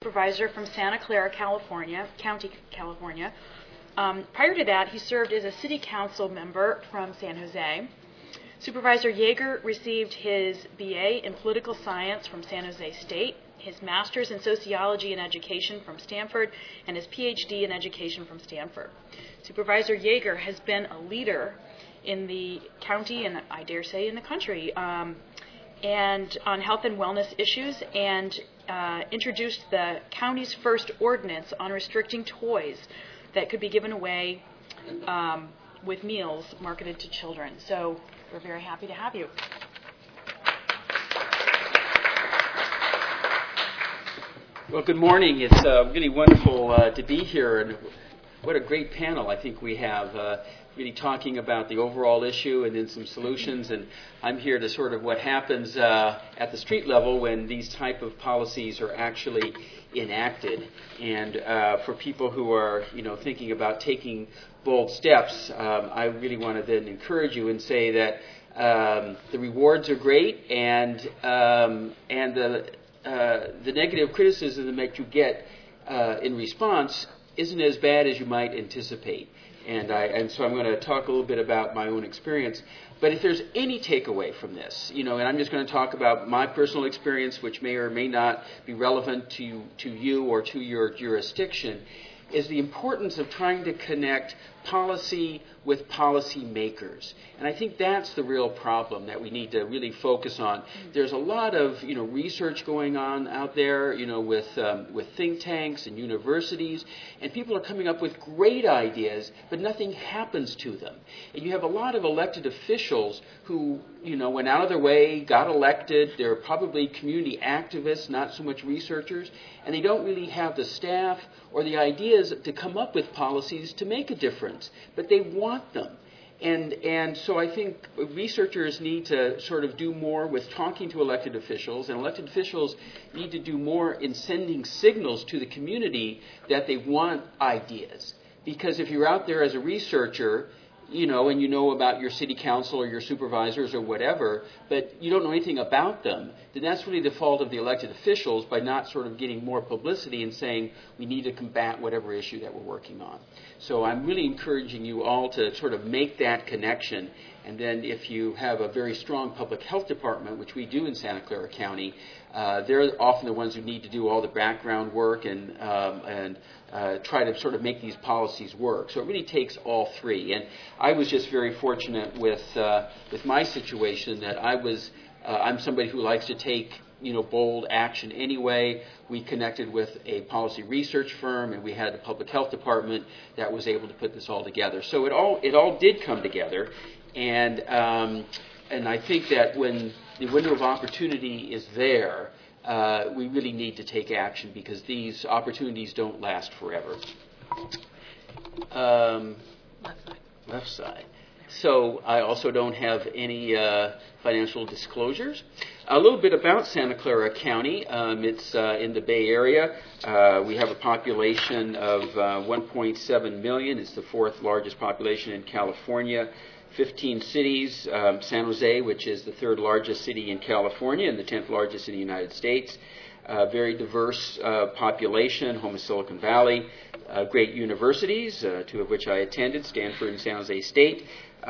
supervisor from Santa Clara, California, County, California. Prior to that, he served as a city council member from San Jose. Supervisor Yeager received his BA in political science from San Jose State, his master's in sociology and education from Stanford, and his PhD in education from Stanford. Supervisor Yeager has been a leader in the county and I dare say in the country and on health and wellness issues, and introduced the county's first ordinance on restricting toys that could be given away with meals marketed to children. So we're very happy to have you. Well, good morning. It's really wonderful to be here, and what a great panel I think we have. Really talking about the overall issue and then some solutions, and I'm here to sort of what happens at the street level when these type of policies are actually enacted. And for people who are, thinking about taking bold steps, I really want to then encourage you and say that the rewards are great, and the negative criticism that you get in response isn't as bad as you might anticipate. And so I'm going to talk a little bit about my own experience. But if there's any takeaway from this, and I'm just going to talk about my personal experience, which may or may not be relevant to you or to your jurisdiction, is the importance of trying to connect policy with policy makers. And I think that's the real problem that we need to really focus on. There's a lot of research going on out there, with think tanks and universities, and people are coming up with great ideas, but nothing happens to them. And you have a lot of elected officials who went out of their way, got elected. They're probably community activists, not so much researchers, and they don't really have the staff or the ideas to come up with policies to make a difference, but they want them. And so I think researchers need to sort of do more with talking to elected officials, and elected officials need to do more in sending signals to the community that they want ideas. Because if you're out there as a researcher, and you know about your city council or your supervisors or whatever, but you don't know anything about them, then that's really the fault of the elected officials by not sort of getting more publicity and saying we need to combat whatever issue that we're working on. So I'm really encouraging you all to sort of make that connection. And then if you have a very strong public health department, which we do in Santa Clara County, they're often the ones who need to do all the background work and try to sort of make these policies work. So it really takes all three. And I was just very fortunate with my situation that I'm somebody who likes to take bold action anyway. We connected with a policy research firm, and we had a public health department that was able to put this all together. So it all did come together. And I think that when the window of opportunity is there, we really need to take action because these opportunities don't last forever. Left side. So I also don't have any financial disclosures. A little bit about Santa Clara County. It's in the Bay Area. We have a population of 1.7 million. It's the fourth largest population in California. 15 cities, San Jose, which is the third largest city in California and the 10th largest in the United States. Very diverse population, home of Silicon Valley. Great universities, two of which I attended, Stanford and San Jose State.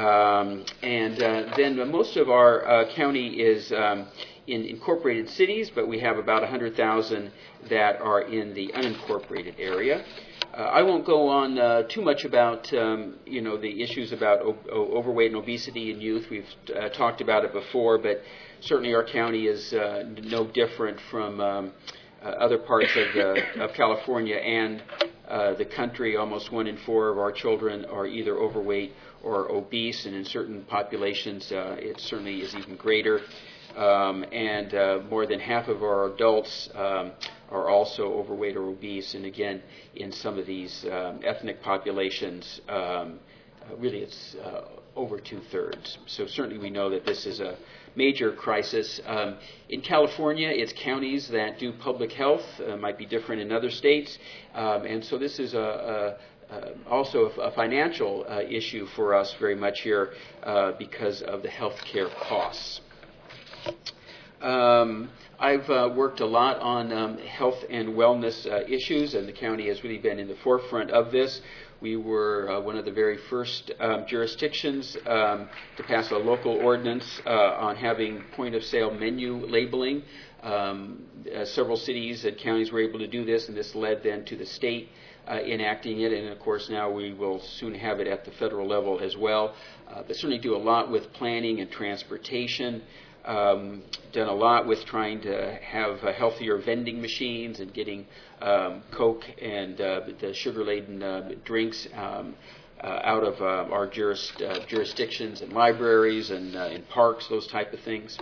Then most of our county is in incorporated cities, but we have about 100,000 that are in the unincorporated area. I won't go on too much about the issues about overweight and obesity in youth. We've talked about it before, but certainly our county is no different from other parts of California and the country. Almost 1 in 4 of our children are either overweight or obese, and in certain populations it certainly is even greater. More than half of our adults are also overweight or obese, and again, in some of these ethnic populations, really it's over 2/3. So certainly we know that this is a major crisis. In California, it's counties that do public health. Might be different in other states. And so this is also a financial issue for us very much here because of the health care costs. I've worked a lot on health and wellness issues, and the county has really been in the forefront of this. We were one of the very first jurisdictions to pass a local ordinance on having point-of-sale menu labeling. Several cities and counties were able to do this, and this led then to the state enacting it, and of course now we will soon have it at the federal level as well. But certainly do a lot with planning and transportation. Done a lot with trying to have healthier vending machines and getting Coke and the sugar-laden drinks out of our jurisdictions and libraries and in parks, those type of things.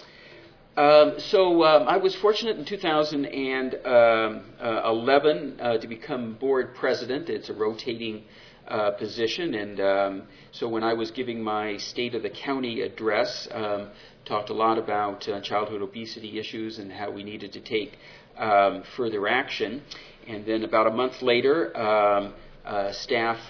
So I was fortunate in 2011 to become board president. It's a rotating position, and so when I was giving my State of the County address, talked a lot about childhood obesity issues and how we needed to take further action. And then about a month later, staff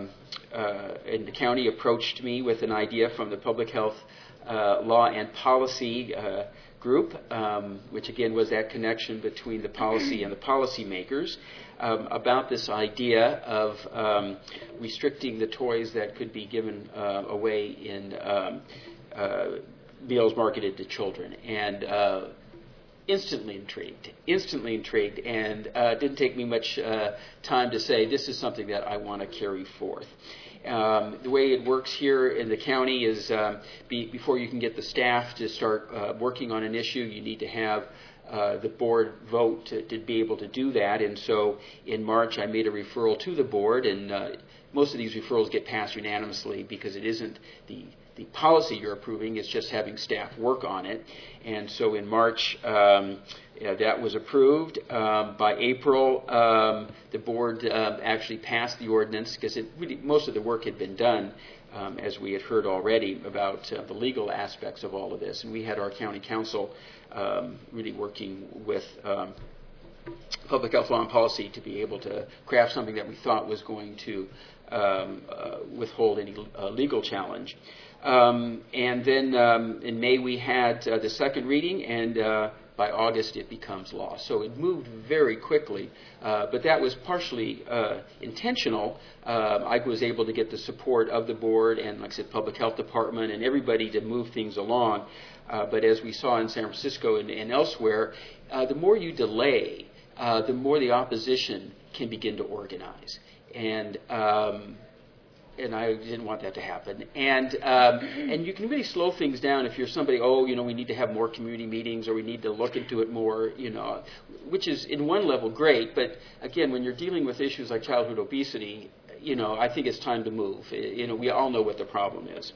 in the county approached me with an idea from the Public Health Law and Policy group, which again was that connection between the policy and the policymakers, about this idea of restricting the toys that could be given away in meals marketed to children. And instantly intrigued, and didn't take me much time to say this is something that I want to carry forth. The way it works here in the county is before you can get the staff to start working on an issue, you need to have the board vote to be able to do that. And so in March, I made a referral to the board, and most of these referrals get passed unanimously because it isn't the policy you're approving, it's just having staff work on it. And so in March, that was approved. By April, the board actually passed the ordinance because most of the work had been done, as we had heard already, about the legal aspects of all of this. And we had our county council really working with Public Health Law and Policy to be able to craft something that we thought was going to withhold any legal challenge. And then in May we had the second reading, and by August it becomes law. So it moved very quickly, but that was partially intentional. I was able to get the support of the board and, like I said, Public Health Department and everybody to move things along. But as we saw in San Francisco and elsewhere, the more you delay, the more the opposition can begin to organize. And I didn't want that to happen. And you can really slow things down if you're somebody, we need to have more community meetings, or we need to look into it more, which is in one level great. But again, when you're dealing with issues like childhood obesity, I think it's time to move. We all know what the problem is.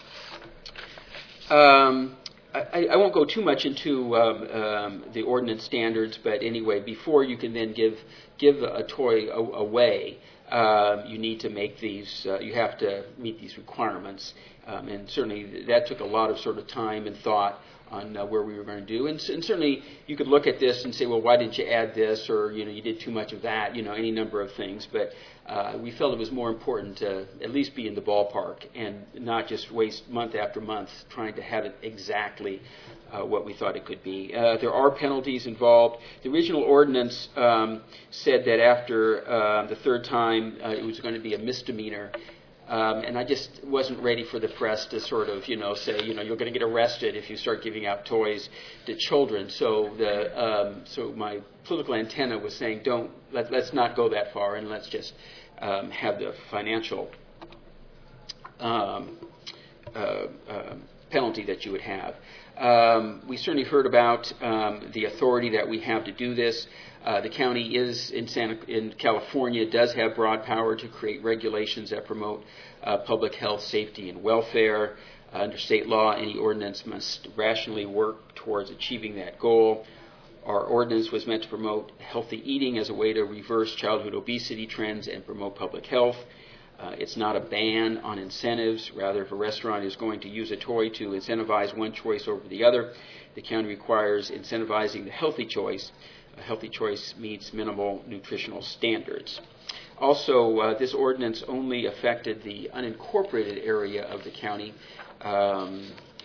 I won't go too much into the ordinance standards, but anyway, before you can then give a toy away, you need to make these, you have to meet these requirements. And certainly that took a lot of sort of time and thought on where we were going to do. And certainly you could look at this and say, well, why didn't you add this? Or, you did too much of that, any number of things. But we felt it was more important to at least be in the ballpark and not just waste month after month trying to have it exactly what we thought it could be. There are penalties involved. The original ordinance said that after the third time it was going to be a misdemeanor. And I just wasn't ready for the press to sort of, say, you're going to get arrested if you start giving out toys to children. So so my political antenna was saying, let's not go that far, and let's just have the financial penalty that you would have. We certainly heard about the authority that we have to do this. The county in California does have broad power to create regulations that promote public health, safety, and welfare. Under state law, any ordinance must rationally work towards achieving that goal. Our ordinance was meant to promote healthy eating as a way to reverse childhood obesity trends and promote public health. It's not a ban on incentives. Rather, if a restaurant is going to use a toy to incentivize one choice over the other, the county requires incentivizing the healthy choice. A healthy choice meets minimal nutritional standards. Also, this ordinance only affected the unincorporated area of the county.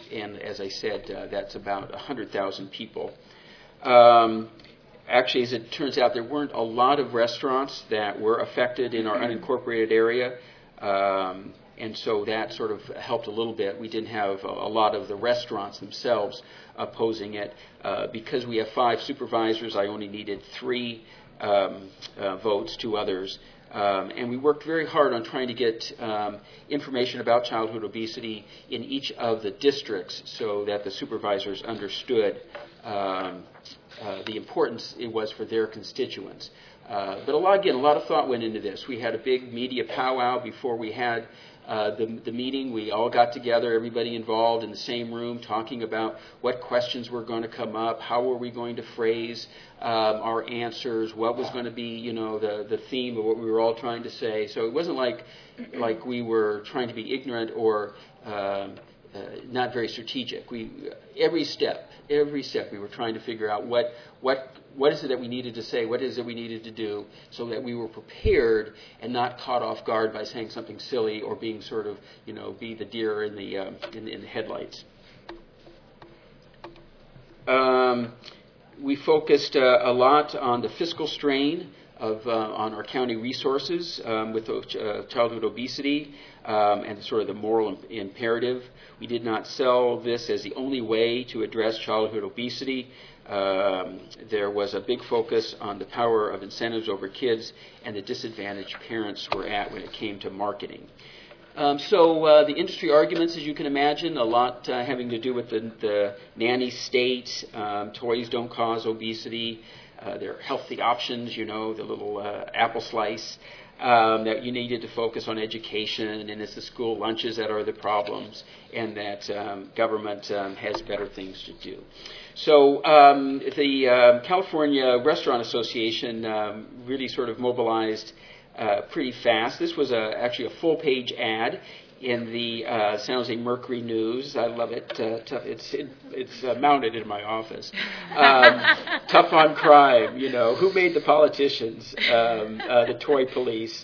and as I said, that's about 100,000 people. Actually, as it turns out, there weren't a lot of restaurants that were affected in our unincorporated area, and so that sort of helped a little bit. We didn't have a lot of the restaurants themselves opposing it. Because we have 5 supervisors, I only needed 3 votes, 2 others. And we worked very hard on trying to get information about childhood obesity in each of the districts so that the supervisors understood the importance it was for their constituents. But a lot of thought went into this. We had a big media powwow before we had the meeting. We all got together, everybody involved in the same room, talking about what questions were going to come up, how were we going to phrase our answers, what was going to be, the theme of what we were all trying to say. So it wasn't like we were trying to be ignorant or not very strategic. Every step we were trying to figure out what is it that we needed to say, what is it we needed to do, so that we were prepared and not caught off guard by saying something silly or being sort of, be the deer in the headlights. We focused a lot on the fiscal strain on our county resources with childhood obesity and sort of the moral imperative. We did not sell this as the only way to address childhood obesity. There was a big focus on the power of incentives over kids and the disadvantage parents were at when it came to marketing. So the industry arguments, as you can imagine, a lot having to do with the nanny state, toys don't cause obesity, there are healthy options, the little apple slice, that you needed to focus on education, and it's the school lunches that are the problems, and that government has better things to do. So the California Restaurant Association really sort of mobilized pretty fast. This was actually a full-page ad in the San Jose Mercury News. I love it. It's mounted in my office. Tough on crime. Who made the politicians? The toy police.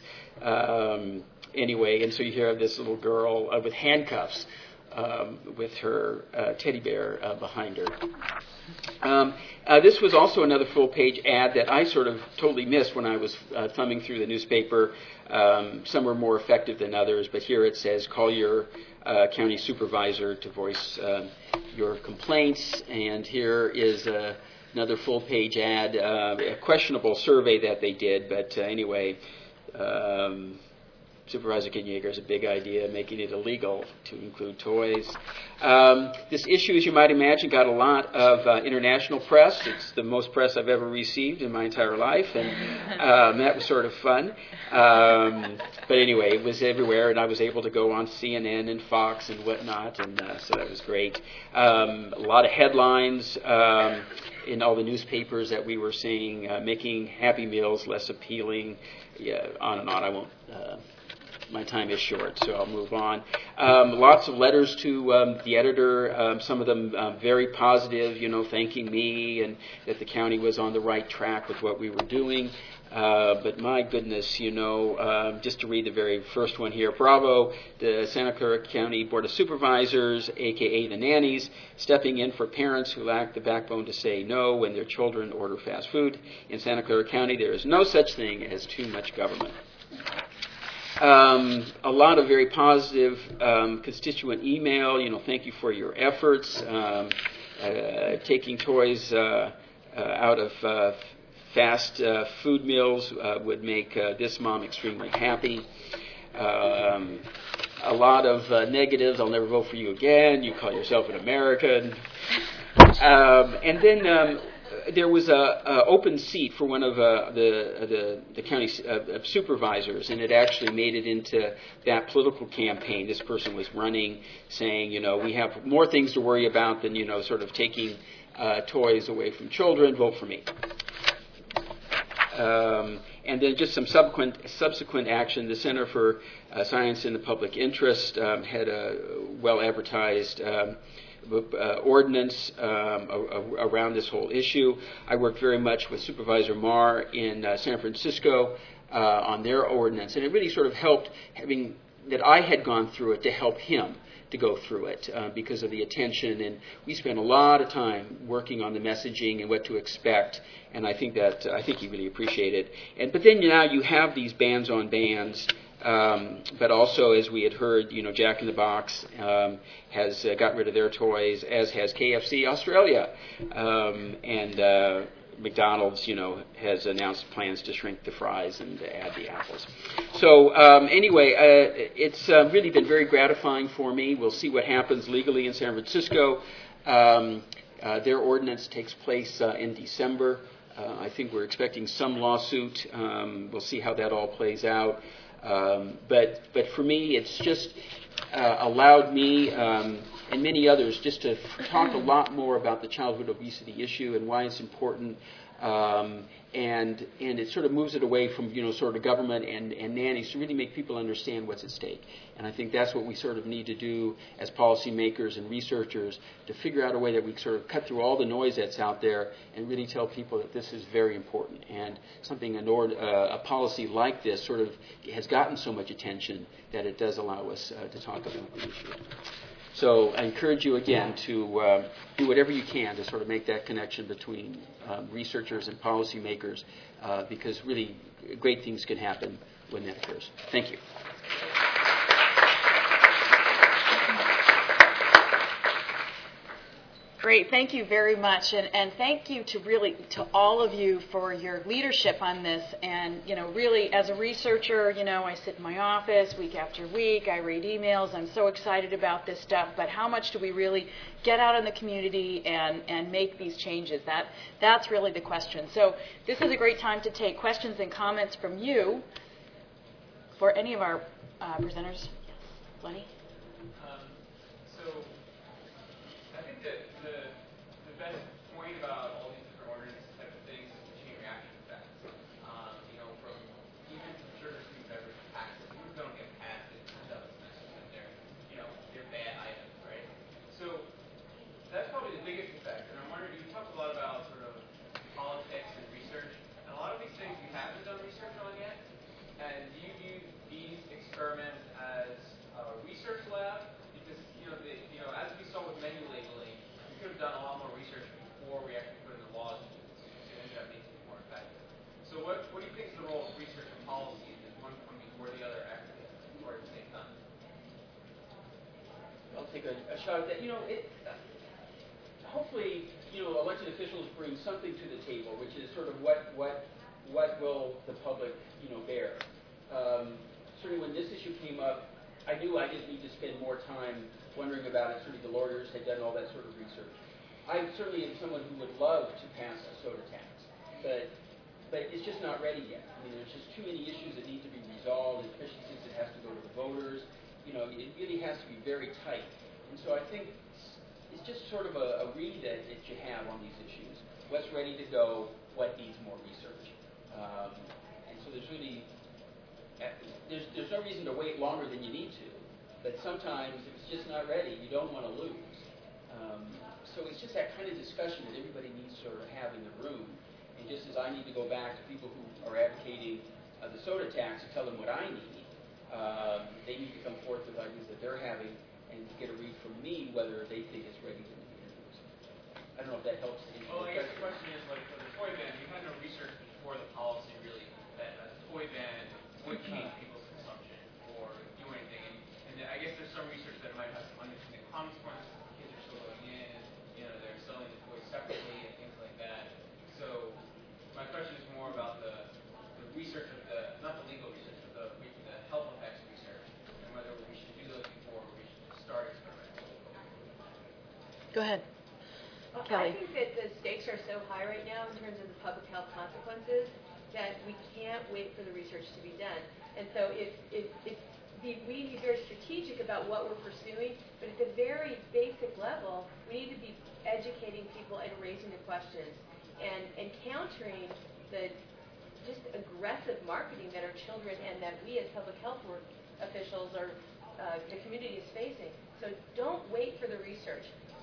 Anyway, and so you hear of this little girl with handcuffs with her teddy bear behind her. This was also another full-page ad that I sort of totally missed when I was thumbing through the newspaper. Some were more effective than others, but here it says, call your county supervisor to voice your complaints. And here is another full-page ad, a questionable survey that they did, but anyway, Supervisor Kinyeager has a big idea, making it illegal to include toys. This issue, as you might imagine, got a lot of international press. It's the most press I've ever received in my entire life, and that was sort of fun. But anyway, it was everywhere, and I was able to go on CNN and Fox and whatnot, and so that was great. A lot of headlines in all the newspapers that we were seeing, making Happy Meals less appealing, on and on. I won't... my time is short, so I'll move on. Lots of letters to the editor, some of them very positive, thanking me and that the county was on the right track with what we were doing. But my goodness, just to read the very first one here, bravo, the Santa Clara County Board of Supervisors, a.k.a. the nannies, stepping in for parents who lack the backbone to say no when their children order fast food. In Santa Clara County, there is no such thing as too much government. A lot of very positive constituent email, thank you for your efforts. Taking toys out of fast food meals would make this mom extremely happy. A lot of negatives, I'll never vote for you again, you call yourself an American. And then there was a open seat for one of the county supervisors, and it actually made it into that political campaign. This person was running, saying, we have more things to worry about than, sort of taking toys away from children. Vote for me. And then just some subsequent action. The Center for Science in the Public Interest had a well-advertised ordinance around this whole issue. I worked very much with Supervisor Marr in San Francisco on their ordinance, and it really sort of helped having that I had gone through it to help him, to go through it because of the attention. And we spent a lot of time working on the messaging and what to expect. And I think you really appreciate it. But then now you have these bans on bans. But also, as we had heard, Jack in the Box has gotten rid of their toys, as has KFC Australia, and McDonald's, has announced plans to shrink the fries and add the apples. So anyway, it's really been very gratifying for me. We'll see what happens legally in San Francisco. Their ordinance takes place in December. I think we're expecting some lawsuit. We'll see how that all plays out. But for me, it's just allowed me and many others just to talk a lot more about the childhood obesity issue and why it's important. And it sort of moves it away from, sort of government and nannies to really make people understand what's at stake. And I think that's what we sort of need to do as policymakers and researchers, to figure out a way that we sort of cut through all the noise that's out there and really tell people that this is very important. And something, a policy like this sort of has gotten so much attention that it does allow us to talk about the issue. So I encourage you again to do whatever you can to sort of make that connection between researchers and policymakers, because really great things can happen when that occurs. Thank you. Great, thank you very much, and thank you to all of you for your leadership on this. And really, as a researcher, I sit in my office week after week. I read emails. I'm so excited about this stuff. But how much do we really get out in the community and make these changes? That's really the question. So this is a great time to take questions and comments from you for any of our presenters. Yes, Lenny. The best point about all these different ordinances type of things is the chain reaction effect. From even sugar sweet beverage taxes, even if they don't get passed, it does they're bad items, right? So that's probably the biggest effect. And I'm wondering, you talk a lot about sort of politics and research, and a lot of these things you haven't done research on yet. And do you view these experiments as a research lab? Because as we saw with menu labeling, we could have done a lot more research before we actually put in the laws to end up making it more effective. So what do you think is the role of research and policy? Does one come before the other after or at the same time? I'll take a shot at that. Hopefully, elected officials bring something to the table, which is sort of what will the public, bear. Certainly, when this issue came up, I knew I didn't need to spend more time wondering about it. Certainly, the lawyers had done all that sort of research. I certainly am someone who would love to pass a soda tax, but it's just not ready yet. There's just too many issues that need to be resolved, especially since it has to go to the voters. It really has to be very tight. And so I think it's just sort of a read that you have on these issues. What's ready to go? What needs more research? And so there's really there's no reason to wait longer than you need to. But sometimes if it's just not ready, you don't want to lose. So it's just that kind of discussion that everybody needs to sort of have in the room. And just as I need to go back to people who are advocating the soda tax and tell them what I need, they need to come forth with ideas that they're having and get a read from me whether they think it's ready to be introduced. I don't know if that helps. Well, I guess the question is, for the toy ban, we had no research before the policy really that a toy ban would change people's consumption or do anything. And I guess there's some research that might have some unintended consequences. Kids are still going in, they're selling the toys separately and things like that. So my question is more about the research of not the legal research, but the health effects research, and whether we should do those before we should start experimenting. Go ahead. Kelly. I think that the stakes are so high right now in terms of the public health consequences that we can't wait for the research to be done. And so we need to be very strategic about what we're pursuing, but at the very basic level, we need to be educating people and raising the questions and countering the just aggressive marketing that our children and that we as public health officials or the community is facing. So don't wait for the research.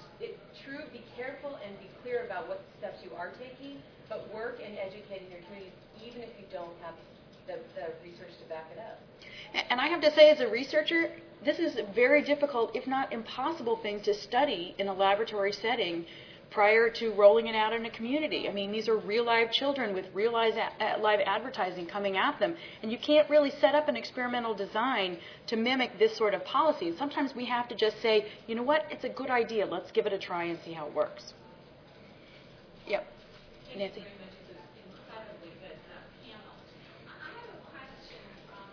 Be careful and be clear about what steps you are taking, but work and educate in your community even if you don't have the research to back it up. And I have to say, as a researcher, this is very difficult, if not impossible, thing to study in a laboratory setting prior to rolling it out in a community. I mean, these are real live children with real live advertising coming at them, and you can't really set up an experimental design to mimic this sort of policy. And sometimes we have to just say, you know what, it's a good idea. Let's give it a try and see how it works. Yep. Nancy. Incredibly good panel. I have a question from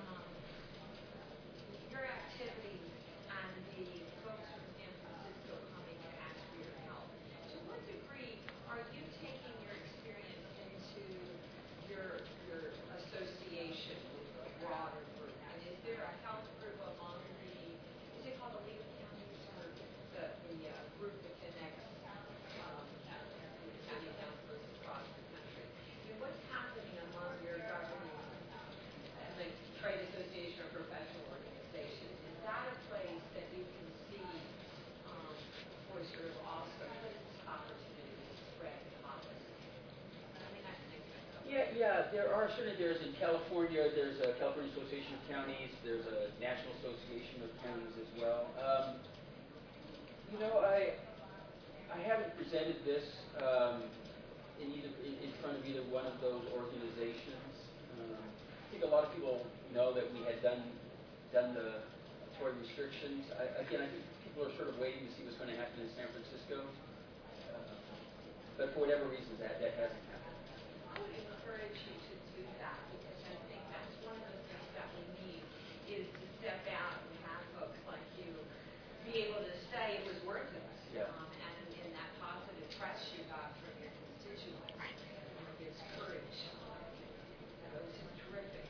your activities and the folks from San Francisco coming to ask for your help. To what degree are you taking your experience into your association with a broader group? And is there a health group among the, is it called the League of Counties, or the group that connects county councils across the country? And what's happening among your governing and the trade association or professional organization? Is that a place that you can see for sort of also this opportunity to spread policy? I mean, I think Yeah, there are certainly, there's in California, there's a California Association of Counties, there's a National Association of Counties as well. I haven't presented this in front of either one of those organizations. I think a lot of people know that we had done the toy restrictions. I think people are sort of waiting to see what's going to happen in San Francisco. But for whatever reasons, that hasn't happened. I would encourage you to do that, because I think that's one of the things that we need, is to step out and have folks like you be able to say it was worth it. Yeah. And in that positive press you got from your constituents, and it gives courage. It was terrific.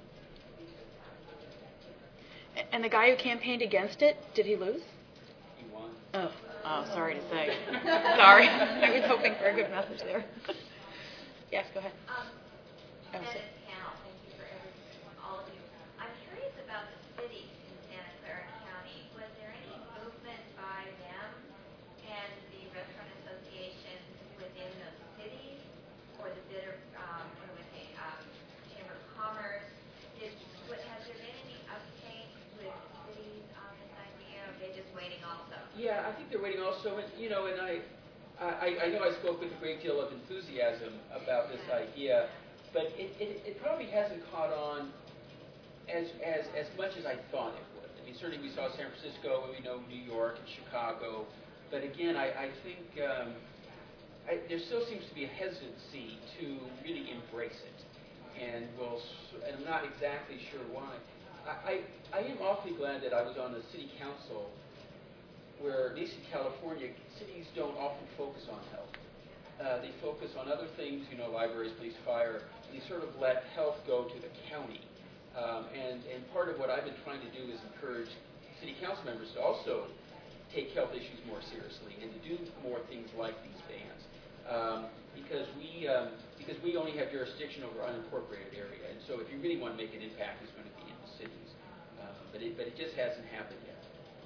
And the guy who campaigned against it, did he lose? He won. Oh, sorry to say. Sorry. I was hoping for a good message there. Yes, go ahead. Dennis Panel, thank you for all of you. I'm curious about the cities in Santa Clara County. Was there any movement by them and the restaurant associations within those cities, or the bidder, or with the Chamber of Commerce? Has there been any uptake with cities on this idea? Or are they just waiting also? Yeah, I think they're waiting also, and I know I spoke with a great deal of enthusiasm about this idea, but it probably hasn't caught on as much as I thought it would. I mean, certainly we saw San Francisco, and we know New York and Chicago, but again, I think there still seems to be a hesitancy to really embrace it, and I'm not exactly sure why. I am awfully glad that I was on the city council, where at least in California, cities don't often focus on health. They focus on other things, libraries, police, fire. They sort of let health go to the county. And part of what I've been trying to do is encourage city council members to also take health issues more seriously and to do more things like these bans. Because we only have jurisdiction over unincorporated area. And so if you really want to make an impact, it's going to be in the cities. But it just hasn't happened yet.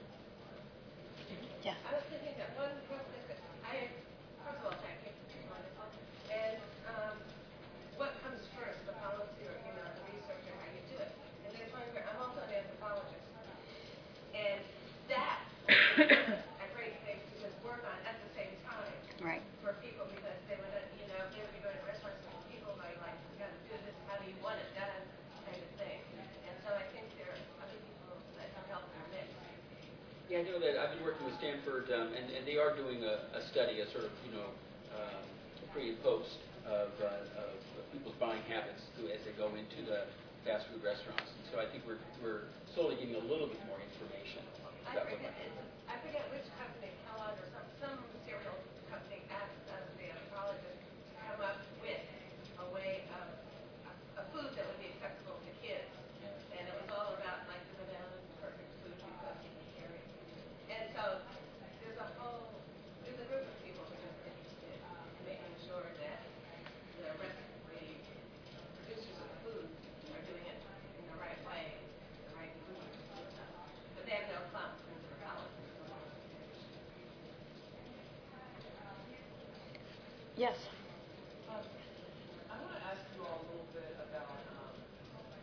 Yes. I was thinking that one thing that first of all, thank you. Wonderful. And what comes first, the policy or the research or how you do it? And there's one where I'm also an anthropologist, and that a great thing to just work on at the same time. Right. For people, because they would they would be going to restaurants and people are like, you got to do this. How do you want it done? Kind of thing. And so I think there are other people that have helped in our mix. Yeah, I know that I've been working with Stanford, and they are doing a study, a sort of, pre and post of people's buying habits as they go into the fast food restaurants. And so I think we're slowly getting a little bit more information about what might happen. I forget which company, Kellogg or some cereal company asked the anthropologist to come up with a way of a food that would be acceptable to kids. And it was all about like the bananas, perfect food because you can carry. And so there's a group of people who are interested in making sure that the producers of food are doing it in the right way, the right food. But they have no clump in their palate. Yes. I want to ask you all a little bit about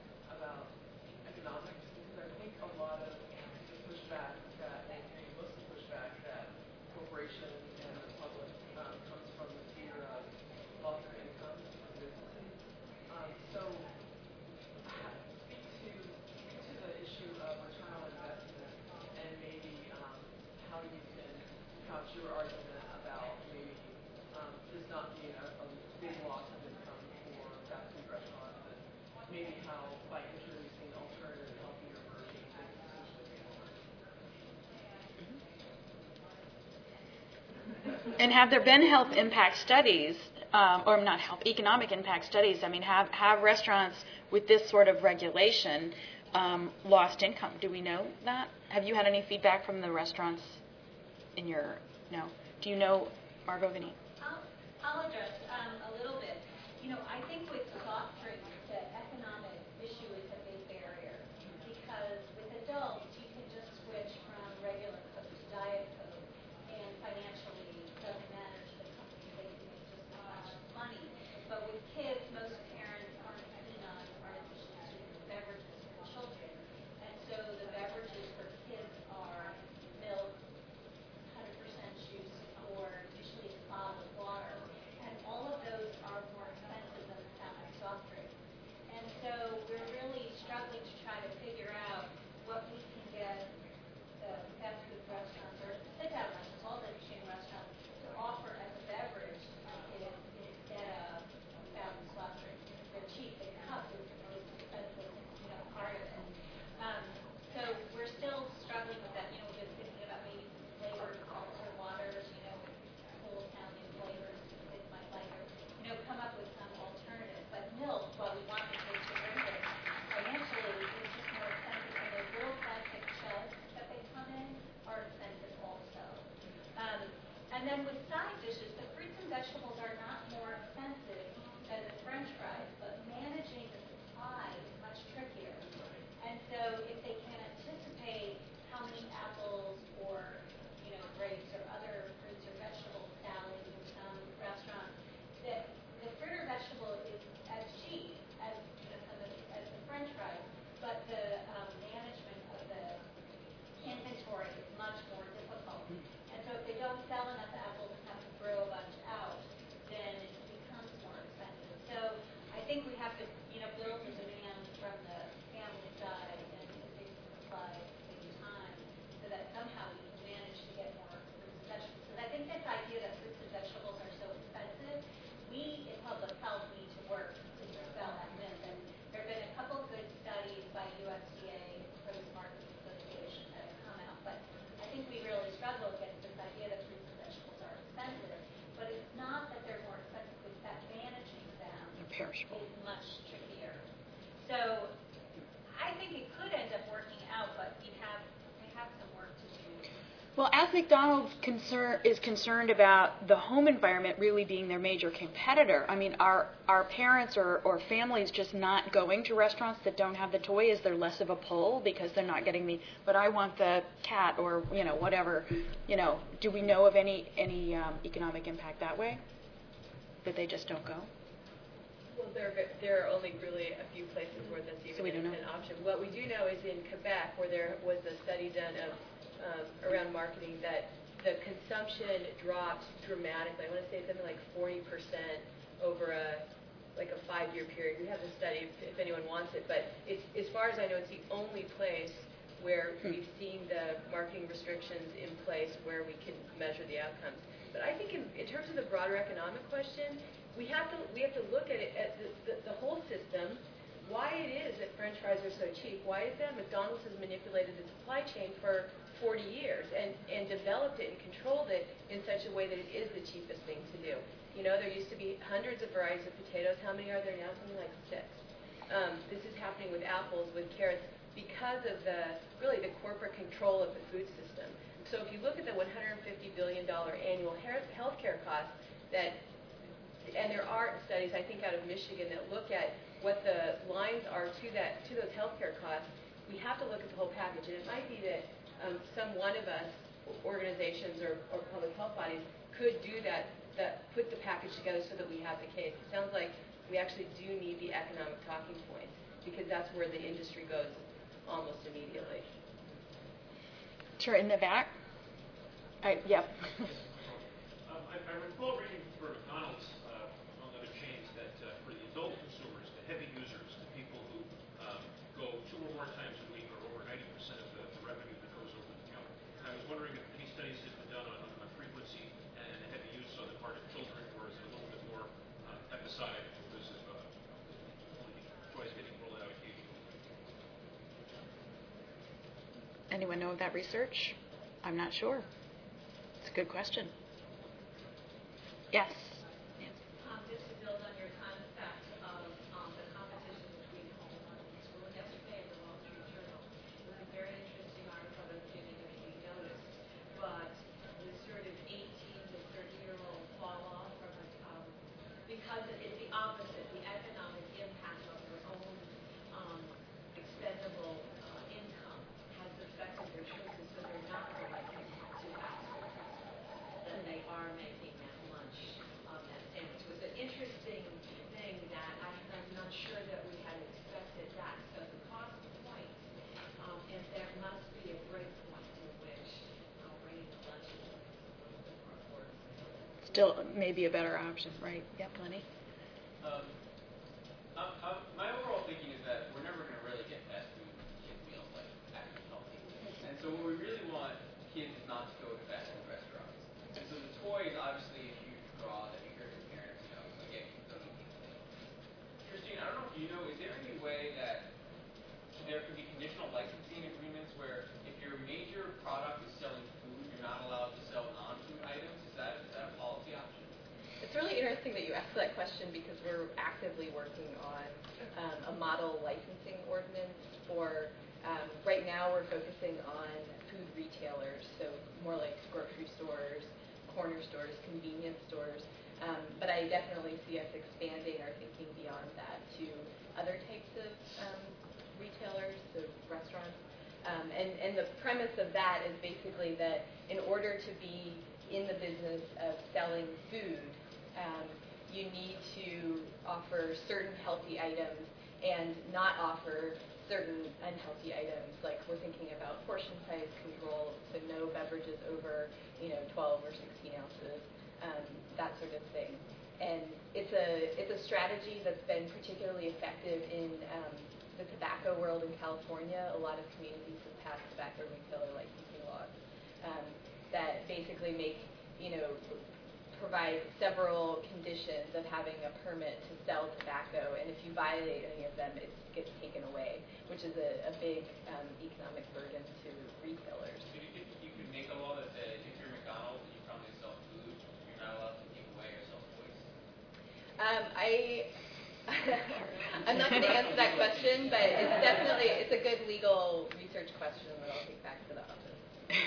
And have there been health impact studies, or not health, economic impact studies? I mean, have restaurants with this sort of regulation lost income? Do we know that? Have you had any feedback from the restaurants in your, no? Do you know, Margot, Vinny? I'll address a little bit. You know, I think with soft drinks, the economic issue is a big barrier because with adults, you can just switch from regular Coke to Diet Coke, and financially it doesn't matter to the company. They can make just as much money. But with kids, most parents aren't keen on artificial sweetened beverages for children. And so the beverages for kids are milk, 100% juice, or usually it's bottled water. And all of those are more expensive than the fountain soft drink. And so we're really struggling to try to figure out what we can get the fast food restaurants or sit-down restaurants, all the chain restaurants, to offer as a beverage instead of fountain soft drink. They're cheap. The cup is expensive, part of it. So we're still struggling with that. We've been thinking about maybe some flavored seltzer waters, cool sounding flavors, kids might like, or, come up with some alternative. But milk, while we want the kids to drink it, financially, it's just more expensive. And those little plastic shells that they come in are expensive also. And then with side dishes, the fruits and vegetables are not more expensive than the French fries, but managing the supply is much trickier. And so if they can anticipate how many apples or, grapes or other fruits or vegetable salads in some restaurants, that the fruit or vegetable is as cheap as, as the French fries, but the management of the inventory is much more difficult. And so if they don't sell enough apples and have to throw a bunch out, then it becomes more expensive. So I think we have to, build the demand from the family side and increase the supply at the same time so that somehow we can manage to get more fruits and vegetables. Because I think this idea that fruits and vegetables are so expensive, we in public health need to work to dispel that myth. And there have been a couple good studies by USDA and Produce Marketing Association that have come out. But I think we really struggle against this idea that fruits and vegetables are expensive. But it's not that they're more expensive, it's that managing them is much trickier. So I think it could end up working out, but we have some work to do. Well, as McDonald's is concerned about the home environment really being their major competitor, I mean, are parents or families just not going to restaurants that don't have the toy? Is there less of a pull because they're not getting but I want the cat or, whatever, do we know of any economic impact that way? That they just don't go? Well, there are only really a few places where that's even an option. What we do know is in Quebec, where there was a study done around marketing, that the consumption dropped dramatically. I want to say something like 40% over a 5-year period. We have the study if anyone wants it, but it's, as far as I know, it's the only place where we've seen the marketing restrictions in place where we can measure the outcomes. But I think in terms of the broader economic question, we have to look at it at the whole system, why it is that French fries are so cheap. Why is that McDonald's has manipulated the supply chain for 40 years and developed it and controlled it in such a way that it is the cheapest thing to do. There used to be hundreds of varieties of potatoes. How many are there now? Something like 6. This is happening with apples, with carrots, because of the corporate control of the food system. So if you look at the $150 billion annual healthcare costs and there are studies, I think, out of Michigan that look at what the lines are to those healthcare costs. We have to look at the whole package, and it might be that some one of us, organizations or public health bodies, could do that put the package together so that we have the case. It sounds like we actually do need the economic talking points because that's where the industry goes almost immediately. Sure, in the back. Yeah. I recall reading for McDonald's, among other chains, that for the adult consumers, the heavy users, the people who go 2 or more times a week, or over 90% of the revenue that goes over the counter. I was wondering if any studies have been done on frequency and the heavy use on the part of children, or is it a little bit more episodic because of toys getting rolled out occasionally? Anyone know of that research? I'm not sure. It's a good question. Yes. Just to build on your concept of the competition between home and school, yesterday in the Wall Street Journal was a very interesting article that didn't even be noticed, but the sort of 18 to 30-year-old fall off from it, because it's the opposite, the economic impact of their own expendable income has affected their choices, so they're not more likely to have school than they are making that lunch that sandwich. It was an interesting thing that I'm not sure that we had expected that. So the cost point, and there must be a break point in which bringing the lunch is a little bit more affordable. Still maybe a better option, right? Yep, Lenny? My overall thinking is that we're never going to really get fast food kids meals like actually healthy. And so what we really want kids is not to go to fast food restaurants. And so the toy is obviously a huge draw that you hear from parents, again, kids don't eat these things. Christine, I don't know if you know, is there any way that there could be conditional licensing agreements where if your major product is selling food, you're not allowed to sell non-food items? Is that a policy option? It's really interesting that you asked that question because we're actively working on a model licensing ordinance for, right now we're focusing on food retailers, so more like grocery stores, corner stores, convenience stores. But I definitely see us expanding our thinking beyond that to other types of retailers, so restaurants. And the premise of that is basically that in order to be in the business of selling food, you need to offer certain healthy items and not offer certain unhealthy items. Like we're thinking about portion size control, so no beverages over 12 or 16 ounces, that sort of thing. And it's a strategy that's been particularly effective in the tobacco world in California. A lot of communities have passed tobacco retailer licensing laws that basically make provide several conditions of having a permit to sell tobacco, and if you violate any of them, it gets taken away, which is a big economic burden to retailers. So you could make a law that says if you're McDonald's and you promise to sell food, you're not allowed to give away or sell toys? I'm not going to answer that question, but it's a good legal research question that I'll take back to the office.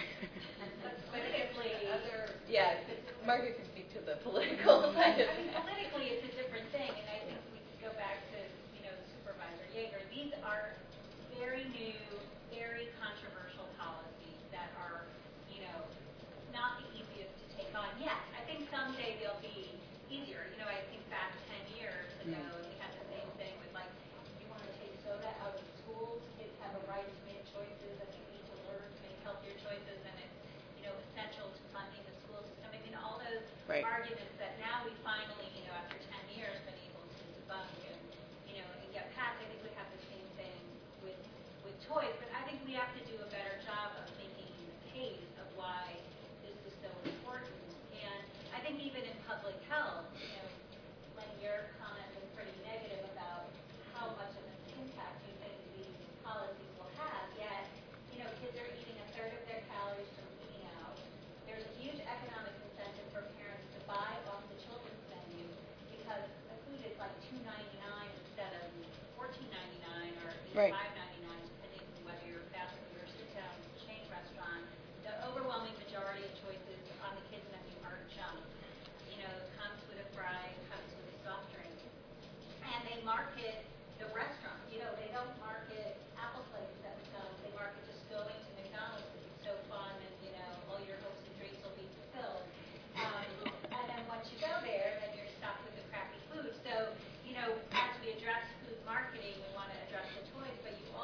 Yeah, Margaret can speak to the political side of it. Politically, it's a different thing, and I think we could go back to, Supervisor Yeager. These are very new, very controversial policies that are, not the easiest to take on yet. I think someday they'll be easier. I think back 10 years ago, we had the same thing with, you want to take soda out of schools, kids have a right to make choices, and they need to learn to make healthier choices, and it's, essential to funding the school system. I mean, all those arguments that now we finally, after 10 years, been able to debunk and, and get past. I think we have the same thing with toys, but I think we have to do a better job of making the case of why this is so important. And I think even in public health, when your comment was pretty negative about how much of an impact you think these policies will have, yet, kids are eating a third of their calories from eating out. There's a huge economic incentive for parents to buy off the children's menu because the food is like $2.99 instead of $14.99 or $5.99, depending on whether you're a fast food or sit-down chain restaurant. The overwhelming majority of choices on the kids' menu are junk. It comes with a fry, it comes with a soft drink. And they market the restaurant. They don't market apple plates at McDonald's. They market just going to McDonald's because it's so fun and, all your hopes and dreams will be fulfilled. And then once you go there, then you're stuck with the crappy food. So, as we address food marketing, we want to address the toys, but you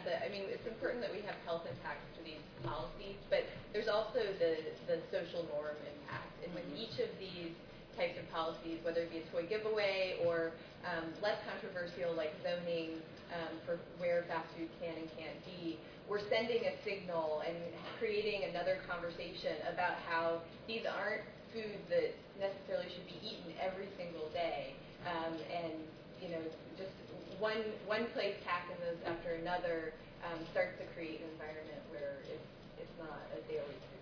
add that, I mean, it's important that we have health impacts to these policies, but there's also the social norm impact. And with each of these types of policies, whether it be a toy giveaway or less controversial like zoning for where fast food can and can't be, we're sending a signal and creating another conversation about how these aren't foods that necessarily should be eaten every single day. And, you know, just one place packing those after another starts to create an environment where it's not a daily food.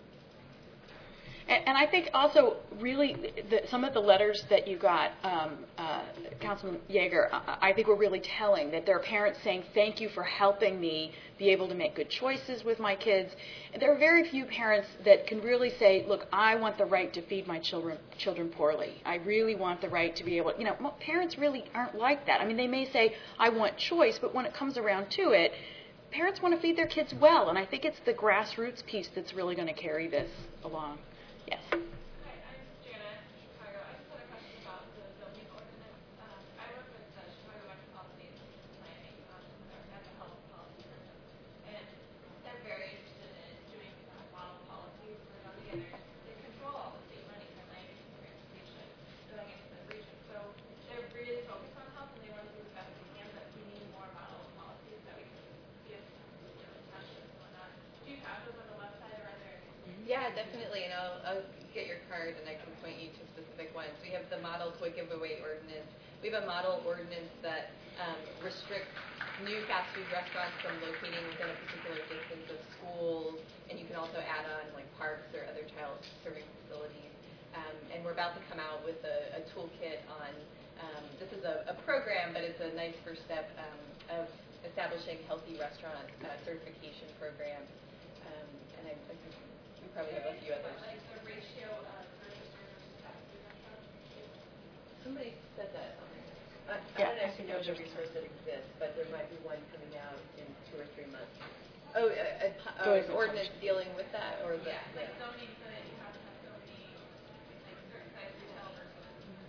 And I think also really some of the letters that you got, Councilman Yeager, I think were really telling, that there are parents saying, thank you for helping me be able to make good choices with my kids. And there are very few parents that can really say, look, I want the right to feed my children poorly. I really want the right to be able, you know, parents really aren't like that. I mean, they may say, I want choice, but when it comes around to it, parents want to feed their kids well. And I think it's the grassroots piece that's really going to carry this along. Yes. Hi, I'm Janet from Chicago. I just had a question about the zoning ordinance. I work with the Chicago Metropolitan Planning at the Health Policy Center, and they're very interested in doing model policies for zoning, and they control all the state money for land use and transportation going into the region. So they're really focused on health, and they want to do the best they can, but we need more model policies that we can see as townships and whatnot. Do you have those on the website, or are there? Yeah, definitely, and I'll get your card and I can point you to specific ones. We have the model toy giveaway ordinance. We have a model ordinance that restricts new fast food restaurants from locating within a particular distance of schools, and you can also add on like parks or other child serving facilities. And we're about to come out with a toolkit on, this is a program, but it's a nice first step of establishing healthy restaurant certification programs. And I think we probably have a few others. Like the ratio of registered versus fast food restaurants? Somebody said that. I Yeah, don't actually know the resource that exists, but there might be one coming out in 2 or 3 months. Oh, an ordinance dealing with that, or Yeah, like zoning so that you have to have so many, like certain size retail versus.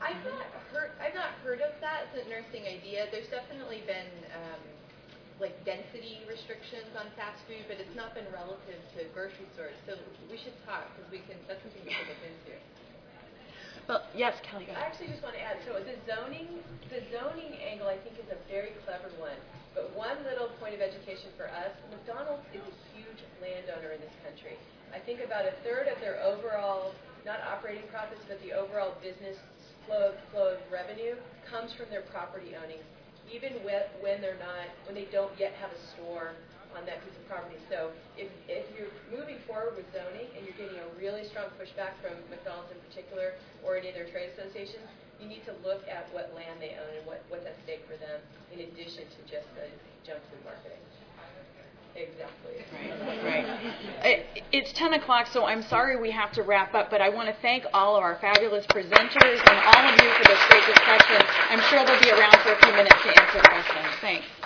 I've not heard of that. It's an interesting idea. There's definitely been like density restrictions on fast food, but it's not been relative to grocery stores. So we should talk because that's something we can look into. Well, yes, Kelly, go I ahead. actually just want to add, so the zoning angle I think is a very clever one. But one little point of education for us, McDonald's is a huge landowner in this country. I think about 1/3 of their overall, not operating profits, but the overall business flow of revenue comes from their property owning, even when they don't yet have a store on that piece of property. So if you're moving forward with zoning and you're getting a really strong pushback from McDonald's in particular or any of their trade associations, you need to look at what land they own and what's at stake for them in addition to just the junk food marketing. Exactly. Right. It's 10 o'clock, so I'm sorry we have to wrap up, but I want to thank all of our fabulous presenters and all of you for this great discussion. I'm sure they'll be around for a few minutes to answer questions. Thanks.